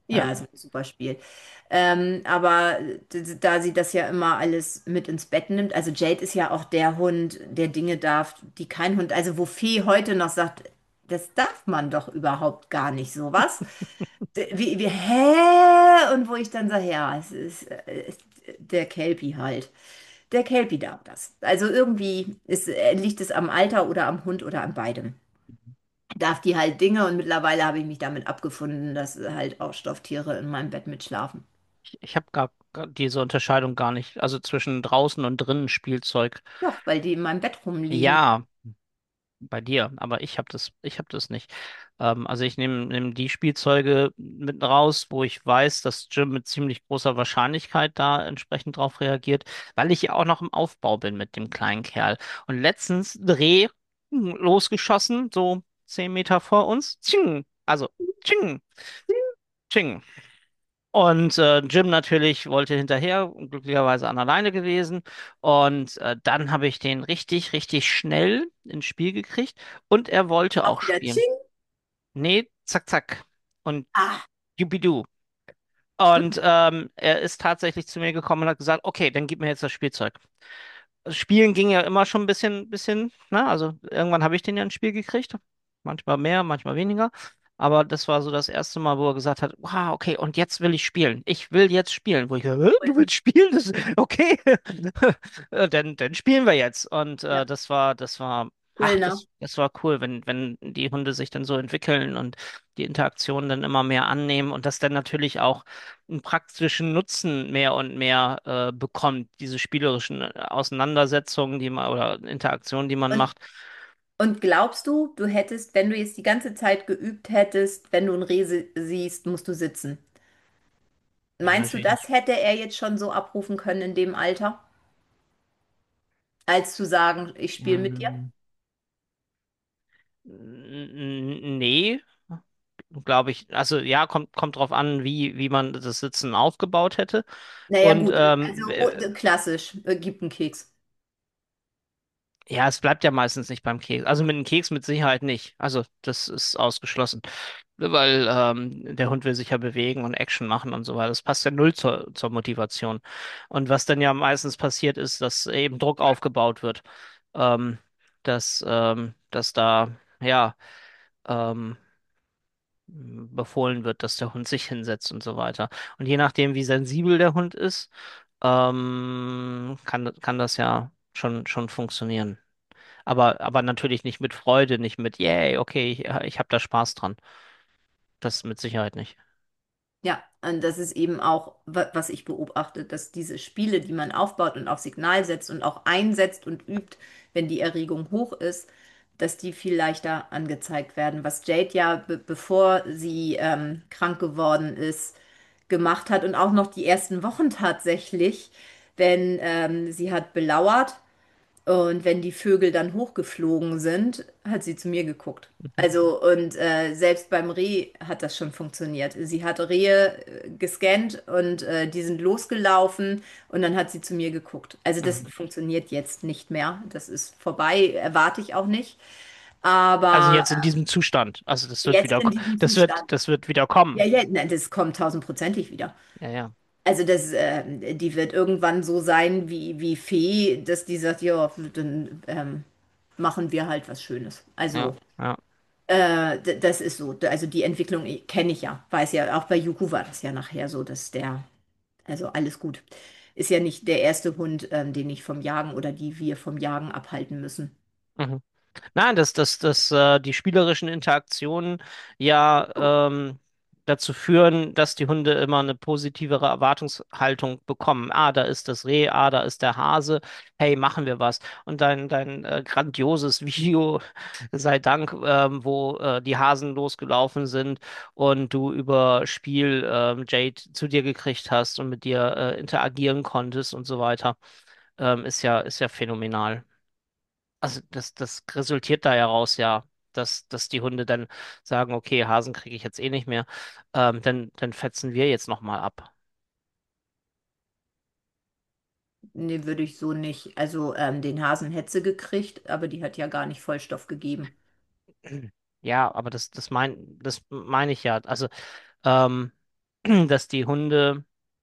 Ja. Ja, ist ein super Spiel. Ähm, aber d- da sie das ja immer alles mit ins Bett nimmt, also Jade ist ja auch der Hund, der Dinge darf, die kein Hund, also wo Fee heute noch sagt, das darf man doch überhaupt gar nicht, sowas. D- Wie, wie, hä? Und wo ich dann sage, ja, es ist äh, der Kelpie halt. Der Kelpie darf das. Also irgendwie ist, äh, liegt es am Alter oder am Hund oder an beidem. Darf die halt Dinge und mittlerweile habe ich mich damit abgefunden, dass halt auch Stofftiere in meinem Bett mitschlafen. Ich, ich habe gar, gar diese Unterscheidung gar nicht. Also zwischen draußen und drinnen Spielzeug. Doch, weil die in meinem Bett rumliegen. Ja, bei dir, aber ich habe das, ich habe das nicht. Ähm, also ich nehme nehm nehm die Spielzeuge mit raus, wo ich weiß, dass Jim mit ziemlich großer Wahrscheinlichkeit da entsprechend drauf reagiert, weil ich ja auch noch im Aufbau bin mit dem kleinen Kerl. Und letztens Dreh hm, losgeschossen, so zehn Meter vor uns. Tsching, also tsching, tsching. Und äh, Jim natürlich wollte hinterher, glücklicherweise an alleine gewesen. Und äh, dann habe ich den richtig, richtig schnell ins Spiel gekriegt. Und er wollte Auch auch wieder spielen. Ching. Nee, zack, zack. Und Ah, jubidu. Und ähm, er ist tatsächlich zu mir gekommen und hat gesagt, okay, dann gib mir jetzt das Spielzeug. Spielen ging ja immer schon ein bisschen, bisschen, ne? Also irgendwann habe ich den ja ins Spiel gekriegt. Manchmal mehr, manchmal weniger. Aber das war so das erste Mal, wo er gesagt hat, wow, okay, und jetzt will ich spielen. Ich will jetzt spielen. Wo ich, Hä, du willst spielen? Das, okay. Äh, Dann, dann spielen wir jetzt. Und äh, ja, das war, das war, cool, ach, ne? das, das war cool, wenn, wenn die Hunde sich dann so entwickeln und die Interaktionen dann immer mehr annehmen und das dann natürlich auch einen praktischen Nutzen mehr und mehr äh, bekommt, diese spielerischen äh, Auseinandersetzungen, die man oder Interaktionen, die man Und, macht. und glaubst du, du hättest, wenn du jetzt die ganze Zeit geübt hättest, wenn du ein Reh siehst, musst du sitzen? Ja, Meinst du, natürlich das nicht. hätte er jetzt schon so abrufen können in dem Alter, als zu sagen, ich spiele mit dir? Ähm, n- nee, glaube ich. Also ja, kommt, kommt drauf an, wie, wie man das Sitzen aufgebaut hätte. Naja, Und gut, also ähm, oh, äh, klassisch, äh, gibt einen Keks. ja, es bleibt ja meistens nicht beim Keks. Also mit einem Keks mit Sicherheit nicht. Also das ist ausgeschlossen. Weil ähm, der Hund will sich ja bewegen und Action machen und so weiter. Das passt ja null zur, zur Motivation. Und was dann ja meistens passiert ist, dass eben Druck aufgebaut wird. Ähm, dass, ähm, dass da, ja, ähm, befohlen wird, dass der Hund sich hinsetzt und so weiter. Und je nachdem, wie sensibel der Hund ist, ähm, kann, kann das ja schon, schon funktionieren. Aber, aber natürlich nicht mit Freude, nicht mit, yay, okay, ich, ich habe da Spaß dran. Das mit Sicherheit nicht. Ja, und das ist eben auch, wa- was ich beobachte, dass diese Spiele, die man aufbaut und auf Signal setzt und auch einsetzt und übt, wenn die Erregung hoch ist, dass die viel leichter angezeigt werden. Was Jade ja, be bevor sie ähm, krank geworden ist, gemacht hat und auch noch die ersten Wochen tatsächlich, wenn ähm, sie hat belauert. Und wenn die Vögel dann hochgeflogen sind, hat sie zu mir geguckt. Mhm. Also, und äh, selbst beim Reh hat das schon funktioniert. Sie hat Rehe äh, gescannt und äh, die sind losgelaufen und dann hat sie zu mir geguckt. Also, das Mhm. funktioniert jetzt nicht mehr. Das ist vorbei, erwarte ich auch nicht. Also Aber jetzt in diesem Zustand. Also das äh, wird jetzt wieder, in ko- diesem das wird, Zustand. das wird wieder Ja, kommen. ja, nein, das kommt tausendprozentig wieder. Ja, ja. Also das, äh, die wird irgendwann so sein wie, wie Fee, dass die sagt, ja, dann ähm, machen wir halt was Schönes. Ja, Also ja. äh, d- das ist so. Also die Entwicklung kenne ich ja, weiß ja, auch bei Yuku war das ja nachher so, dass der, also alles gut. Ist ja nicht der erste Hund, ähm, den ich vom Jagen oder die wir vom Jagen abhalten müssen. Mhm. Nein, dass, dass, dass äh, die spielerischen Interaktionen ja ähm, dazu führen, dass die Hunde immer eine positivere Erwartungshaltung bekommen. Ah, da ist das Reh, ah, da ist der Hase. Hey, machen wir was. Und dein, dein äh, grandioses Video, sei Dank, ähm, wo äh, die Hasen losgelaufen sind und du über Spiel ähm, Jade zu dir gekriegt hast und mit dir äh, interagieren konntest und so weiter, ähm, ist ja, ist ja phänomenal. Also das, das resultiert da ja raus, ja, dass, dass die Hunde dann sagen, okay, Hasen kriege ich jetzt eh nicht mehr, ähm, dann, dann fetzen wir jetzt nochmal ab. Nee, würde ich so nicht. Also ähm, den Hasen hätte sie gekriegt, aber die hat ja gar nicht Vollstoff gegeben. Ja, aber das, das mein, das meine ich ja. Also, ähm, dass die Hunde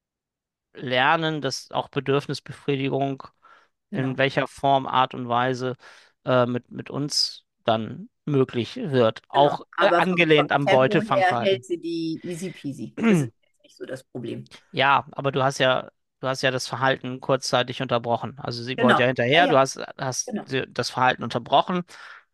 lernen, dass auch Bedürfnisbefriedigung in Genau, welcher Form, Art und Weise äh, mit, mit uns dann möglich wird. genau. Auch äh, Aber vom, vom angelehnt am Tempo her hält Beutefangverhalten. sie die easy peasy. Das ist jetzt nicht so das Problem. Ja, aber du hast ja, du hast ja das Verhalten kurzzeitig unterbrochen. Also sie wollte ja Genau. Ja, hinterher, du ja, hast, hast genau. sie- das Verhalten unterbrochen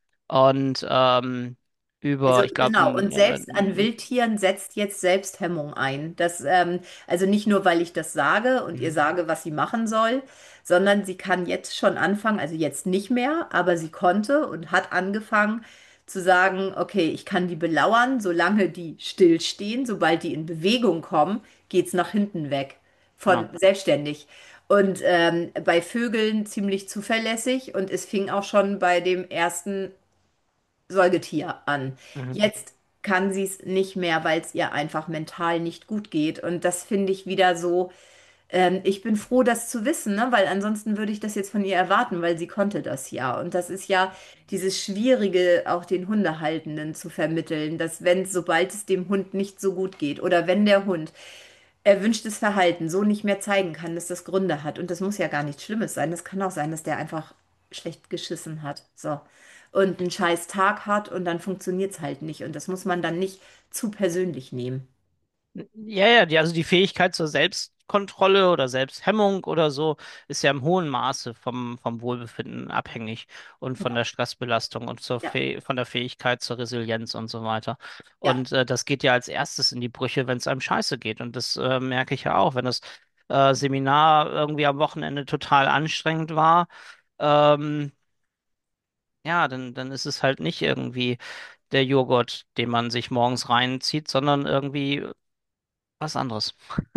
und ähm, Also über, ich glaube, genau, und äh, selbst an Wildtieren setzt jetzt Selbsthemmung ein. Das, ähm, also nicht nur, weil ich das sage und ihr sage, was sie machen soll, sondern sie kann jetzt schon anfangen, also jetzt nicht mehr, aber sie konnte und hat angefangen zu sagen, okay, ich kann die belauern, solange die stillstehen, sobald die in Bewegung kommen, geht's nach hinten weg, von ja. selbstständig. Und ähm, bei Vögeln ziemlich zuverlässig und es fing auch schon bei dem ersten Säugetier an. Mhm. Jetzt kann sie es nicht mehr, weil es ihr einfach mental nicht gut geht. Und das finde ich wieder so, ähm, ich bin froh, das zu wissen, ne? Weil ansonsten würde ich das jetzt von ihr erwarten, weil sie konnte das ja. Und das ist ja dieses Schwierige, auch den Hundehaltenden zu vermitteln, dass wenn, sobald es dem Hund nicht so gut geht oder wenn der Hund erwünschtes Verhalten so nicht mehr zeigen kann, dass das Gründe hat. Und das muss ja gar nichts Schlimmes sein. Das kann auch sein, dass der einfach schlecht geschissen hat. So. Und einen scheiß Tag hat und dann funktioniert es halt nicht. Und das muss man dann nicht zu persönlich nehmen. Ja, ja, die, also die Fähigkeit zur Selbstkontrolle oder Selbsthemmung oder so ist ja im hohen Maße vom, vom Wohlbefinden abhängig und von Genau. der Stressbelastung und zur Ja, Fäh von der Fähigkeit zur Resilienz und so weiter. ja, Und äh, das geht ja als erstes in die Brüche, wenn es einem scheiße geht. Und das äh, merke ich ja auch, wenn das äh, Seminar irgendwie am Wochenende total anstrengend war. Ähm, ja, dann, dann ist es halt nicht irgendwie der Joghurt, den man sich morgens reinzieht, sondern irgendwie was anderes,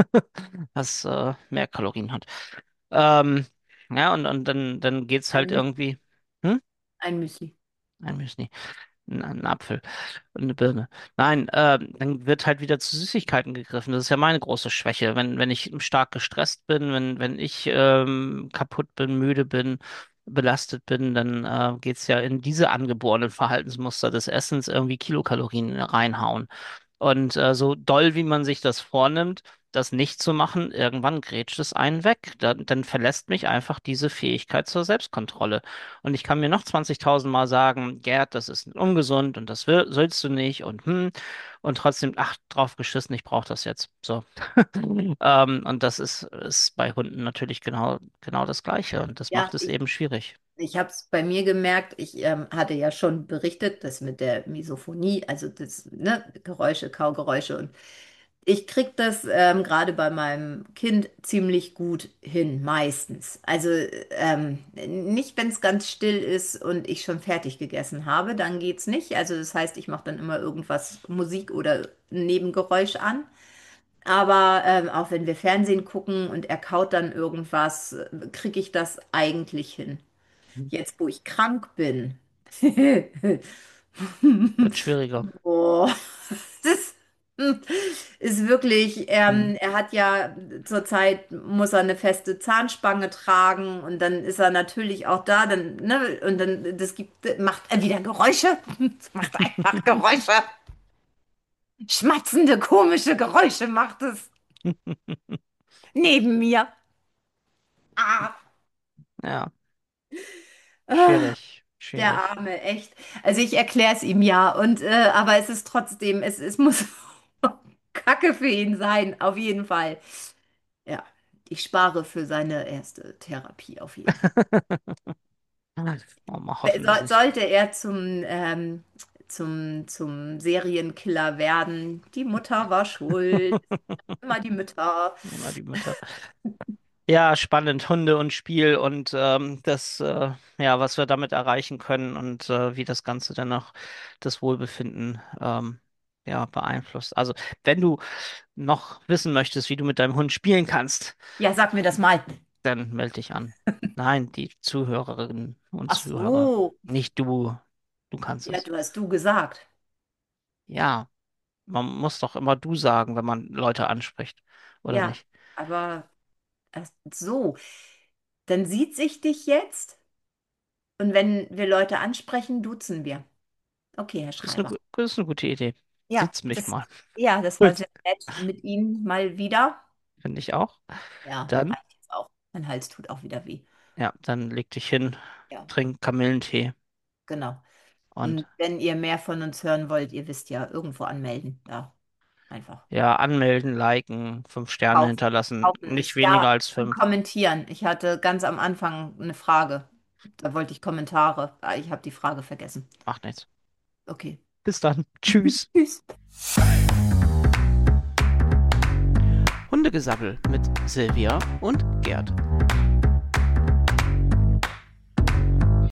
was äh, mehr Kalorien hat. Ähm, ja, und, und dann, dann geht's ein halt Müsli. irgendwie. Hm? Ein Müsli. Ein Müsli, ein, ein Apfel und eine Birne. Nein, ähm, dann wird halt wieder zu Süßigkeiten gegriffen. Das ist ja meine große Schwäche. Wenn, wenn ich stark gestresst bin, wenn, wenn ich ähm, kaputt bin, müde bin, belastet bin, dann äh, geht's ja in diese angeborenen Verhaltensmuster des Essens irgendwie Kilokalorien reinhauen. Und äh, so doll, wie man sich das vornimmt, das nicht zu machen, irgendwann grätscht es einen weg. Dann, dann verlässt mich einfach diese Fähigkeit zur Selbstkontrolle. Und ich kann mir noch zwanzigtausend Mal sagen, Gerd, das ist ungesund und das will, sollst du nicht und hm, und trotzdem, ach, drauf geschissen, ich brauche das jetzt. So. Ähm, und das ist, ist bei Hunden natürlich genau, genau das Gleiche und das Ja, macht es ich, eben schwierig. ich habe es bei mir gemerkt. Ich ähm, hatte ja schon berichtet, das mit der Misophonie, also das, ne, Geräusche, Kaugeräusche und ich krieg das ähm, gerade bei meinem Kind ziemlich gut hin, meistens. Also ähm, nicht, wenn es ganz still ist und ich schon fertig gegessen habe, dann geht's nicht. Also das heißt, ich mache dann immer irgendwas, Musik oder ein Nebengeräusch an. Aber ähm, auch wenn wir Fernsehen gucken und er kaut dann irgendwas, kriege ich das eigentlich hin. Jetzt, wo ich krank bin. Wird schwieriger. Oh, das ist wirklich, Hm. ähm, er hat ja zurzeit muss er eine feste Zahnspange tragen und dann ist er natürlich auch da, dann, ne, und dann das gibt, macht er wieder Geräusche. Es macht einfach Geräusche. Schmatzende, komische Geräusche macht es neben mir. Ah, Ja, ah, schwierig, der schwierig. Arme, echt. Also ich erkläre es ihm ja und äh, aber es ist trotzdem, es, es muss Kacke für ihn sein, auf jeden Fall. Ja, ich spare für seine erste Therapie auf jeden Fall. Oh, mal So, hoffen, dass ich sollte er zum, ähm, zum, zum Serienkiller werden, die Mutter war schuld. Immer die Mütter. immer die Mütter. Ja, spannend, Hunde und Spiel und ähm, das, äh, ja, was wir damit erreichen können und äh, wie das Ganze dann noch das Wohlbefinden ähm, ja, beeinflusst. Also, wenn du noch wissen möchtest, wie du mit deinem Hund spielen kannst, Ja, sag mir das mal. dann melde dich an. Nein, die Zuhörerinnen und Ach Zuhörer, so. nicht du. Du kannst Ja, es. du hast du gesagt. Ja, man muss doch immer du sagen, wenn man Leute anspricht, oder Ja, nicht? aber ach so. Dann sieht sich dich jetzt und wenn wir Leute ansprechen, duzen wir. Okay, Herr Das ist eine, Schreiber. gu- das ist eine gute Idee. Ja, Sitz mich das, mal. ja, das war Gut. sehr nett mit Ihnen mal wieder. Finde ich auch. Ja, mir Dann, reicht jetzt auch. Mein Hals tut auch wieder weh. ja, dann leg dich hin, Ja, trink Kamillentee genau. und Und wenn ihr mehr von uns hören wollt, ihr wisst ja, irgendwo anmelden. Da einfach. ja, anmelden, liken, fünf Sterne Kaufen. hinterlassen. Kaufen Nicht ist weniger ja. als Und fünf. kommentieren. Ich hatte ganz am Anfang eine Frage. Da wollte ich Kommentare. Ah, ich habe die Frage vergessen. Macht nichts. Okay. Bis dann. Tschüss. Tschüss. Hundegesabbel mit Silvia und Gerd.